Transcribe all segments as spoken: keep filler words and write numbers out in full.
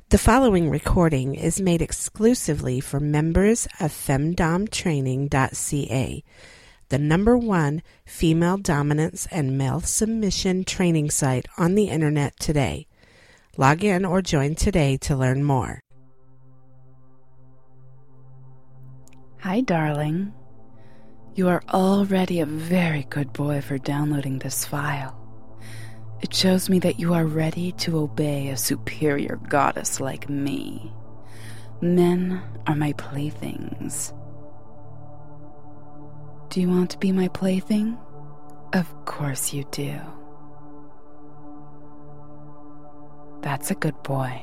The following recording is made exclusively for members of femdom training dot c a, the number one female dominance and male submission training site on the internet today. Log in or join today to learn more. Hi, darling. You are already a very good boy for downloading this file. It shows me that you are ready to obey a superior goddess like me. Men are my playthings. Do you want to be my plaything? Of course you do. That's a good boy.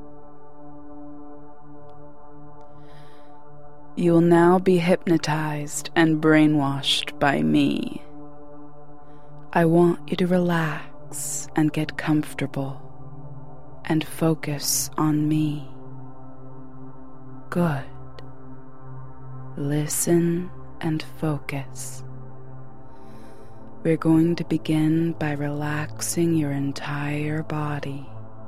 You will now be hypnotized and brainwashed by me. I want you to relax and get comfortable and focus on me. Good. Listen and focus. We're going to begin by relaxing your entire body,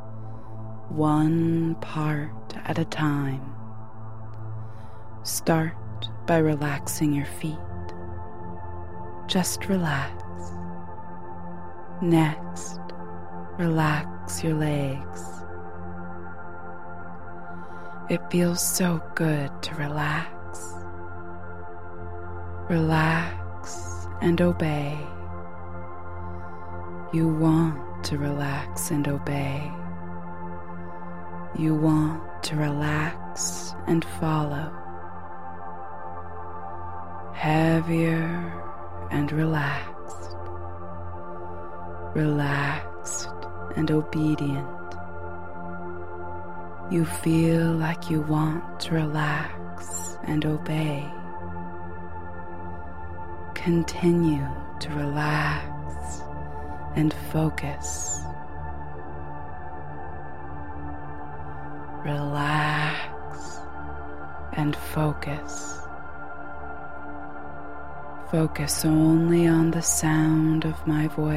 one part at a time. Start by relaxing your feet. Just relax. Next, relax your legs. It feels so good to relax. Relax and obey. You want to relax and obey. You want to relax and follow. Heavier and relaxed. Relaxed and obedient. You feel like you want to relax and obey. Continue to relax and focus. Relax and focus. Focus only on the sound of my voice.